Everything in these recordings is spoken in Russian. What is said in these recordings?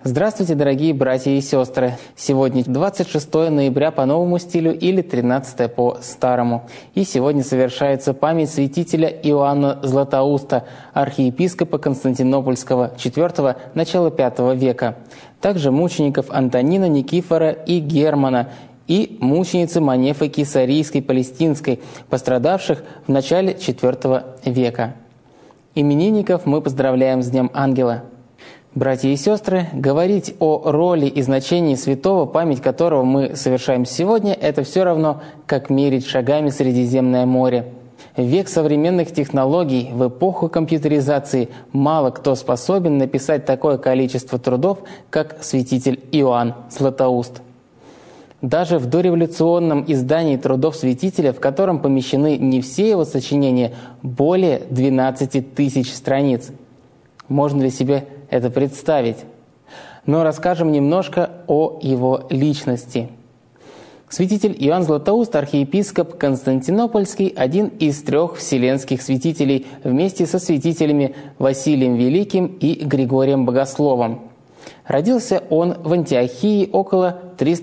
Здравствуйте, дорогие братья и сестры! Сегодня 26 ноября по новому стилю или 13 по старому. И сегодня совершается память святителя Иоанна Златоуста, архиепископа Константинопольского IV – начала V века. Также мучеников Антонина, Никифора и Германа и мученицы Манефы Кесарийской Палестинской, пострадавших в начале IV века. Именинников мы поздравляем с Днем Ангела. Братья и сестры, говорить о роли и значении святого, память которого мы совершаем сегодня, это все равно, как мерить шагами Средиземное море. В век современных технологий, в эпоху компьютеризации, мало кто способен написать такое количество трудов, как святитель Иоанн Златоуст. Даже в дореволюционном издании трудов святителя, в котором помещены не все его сочинения, более 12 тысяч страниц. Можно ли себе это представить? Но расскажем немножко о его личности. Святитель Иоанн Златоуст, архиепископ Константинопольский, один из 3 вселенских святителей вместе со святителями Василием Великим и Григорием Богословом. Родился он в Антиохии около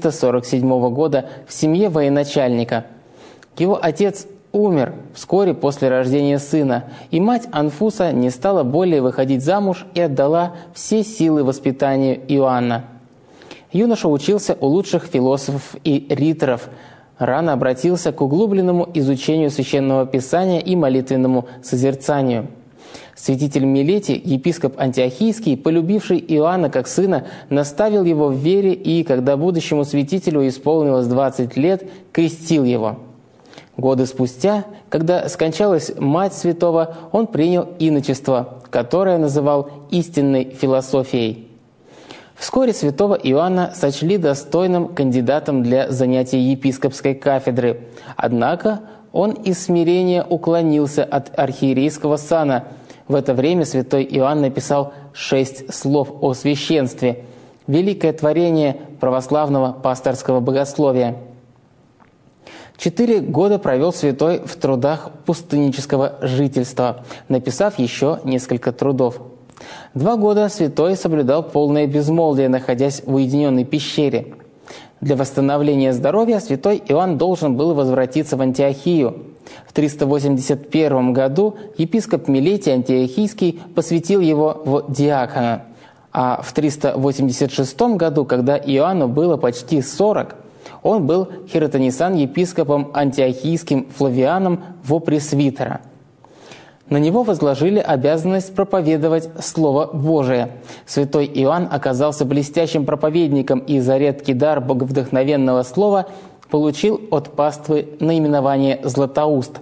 347 года в семье военачальника. Его отец умер вскоре после рождения сына, и мать Анфуса не стала более выходить замуж и отдала все силы воспитанию Иоанна. Юноша учился у лучших философов и риторов, рано обратился к углубленному изучению Священного Писания и молитвенному созерцанию. Святитель Милетий, епископ Антиохийский, полюбивший Иоанна как сына, наставил его в вере и, когда будущему святителю исполнилось 20 лет, крестил его. Годы спустя, когда скончалась мать святого, он принял иночество, которое называл истинной философией. Вскоре святого Иоанна сочли достойным кандидатом для занятия епископской кафедры. Однако он из смирения уклонился от архиерейского сана. В это время святой Иоанн написал 6 слов о священстве – великое творение православного пасторского богословия. 4 года провел святой в трудах пустыннического жительства, написав еще несколько трудов. 2 года святой соблюдал полное безмолвие, находясь в уединенной пещере. Для восстановления здоровья святой Иоанн должен был возвратиться в Антиохию. В 381 году епископ Милетий Антиохийский посвятил его в диакона, а в 386 году, когда Иоанну было почти 40, он был хиротонисан епископом антиохийским Флавианом во пресвитера. На него возложили обязанность проповедовать Слово Божие. Святой Иоанн оказался блестящим проповедником и за редкий дар боговдохновенного слова получил от паствы наименование «Златоуст».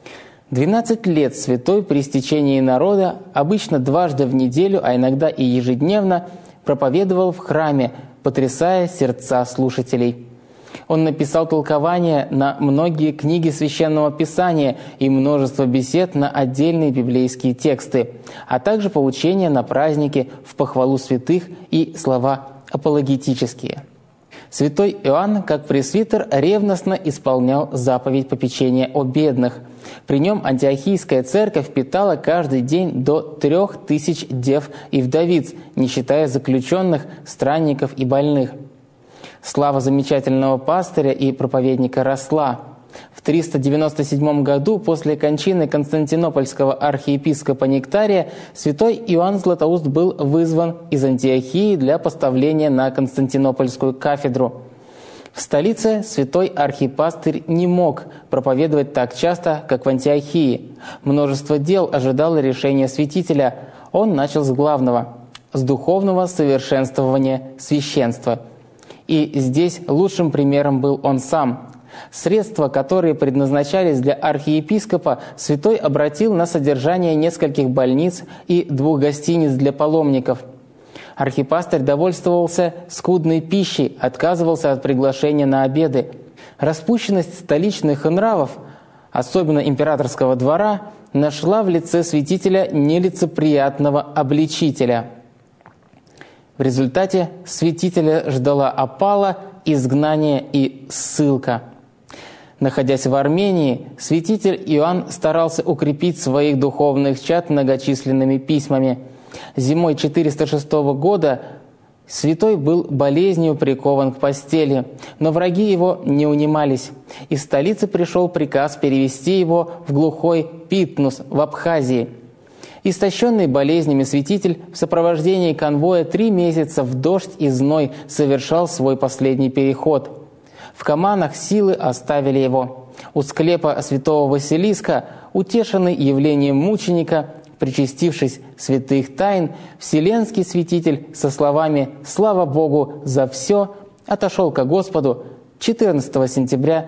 12 лет святой при стечении народа, обычно дважды в неделю, а иногда и ежедневно, проповедовал в храме, потрясая сердца слушателей. Он написал толкования на многие книги Священного Писания и множество бесед на отдельные библейские тексты, а также поучения на праздники в похвалу святых и слова апологетические. Святой Иоанн, как пресвитер, ревностно исполнял заповедь попечения о бедных. При нем антиохийская церковь питала каждый день до 3000 дев и вдовиц, не считая заключенных, странников и больных. Слава замечательного пастыря и проповедника росла. В 397 году, после кончины константинопольского архиепископа Нектария, святой Иоанн Златоуст был вызван из Антиохии для поставления на Константинопольскую кафедру. В столице святой архипастырь не мог проповедовать так часто, как в Антиохии. Множество дел ожидало решения святителя. Он начал с главного – с духовного совершенствования священства. И здесь лучшим примером был он сам. Средства, которые предназначались для архиепископа, святой обратил на содержание нескольких больниц и 2 гостиниц для паломников. Архипастырь довольствовался скудной пищей, отказывался от приглашения на обеды. Распущенность столичных нравов, особенно императорского двора, нашла в лице святителя нелицеприятного обличителя. В результате святителя ждала опала, изгнание и ссылка. Находясь в Армении, святитель Иоанн старался укрепить своих духовных чад многочисленными письмами. Зимой 406 года Святой был болезнью прикован к постели, но враги его не унимались. Из столицы пришел приказ перевести его в глухой Питнус в Абхазии. Истощенный болезнями святитель в сопровождении конвоя 3 месяца в дождь и зной совершал свой последний переход. В Каманах силы оставили его. У склепа святого Василиска, утешенный явлением мученика, причастившись святых тайн, вселенский святитель со словами «Слава Богу за все» отошел ко Господу 14 сентября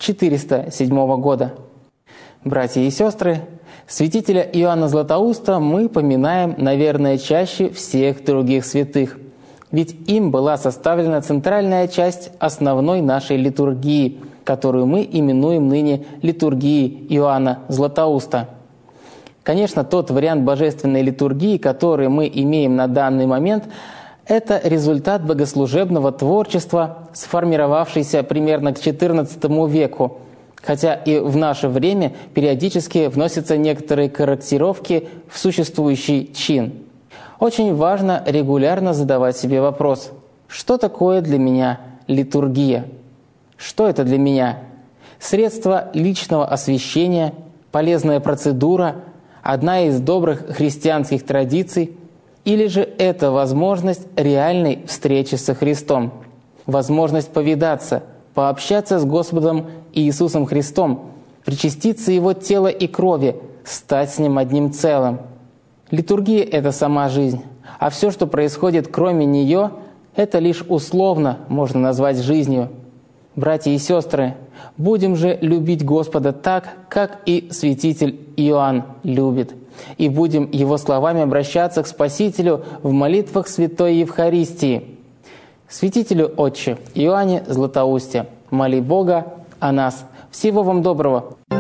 407 года. Братья и сестры, святителя Иоанна Златоуста мы поминаем, наверное, чаще всех других святых, ведь им была составлена центральная часть основной нашей литургии, которую мы именуем ныне литургией Иоанна Златоуста. Конечно, тот вариант божественной литургии, который мы имеем на данный момент, это результат богослужебного творчества, сформировавшийся примерно к XIV веку, хотя и в наше время периодически вносятся некоторые корректировки в существующий чин. Очень важно регулярно задавать себе вопрос: что такое для меня литургия? Что это для меня? Средство личного освящения, полезная процедура, одна из добрых христианских традиций, или же это возможность реальной встречи со Христом, возможность повидаться, пообщаться с Господом Иисусом Христом, причаститься Его тела и крови, стать с Ним одним целым. Литургия — это сама жизнь, а все, что происходит кроме нее, это лишь условно можно назвать жизнью. Братья и сестры, будем же любить Господа так, как и святитель Иоанн любит, и будем его словами обращаться к Спасителю в молитвах Святой Евхаристии. Святителю Отче Иоанне Златоусте, моли Бога о нас. Всего вам доброго!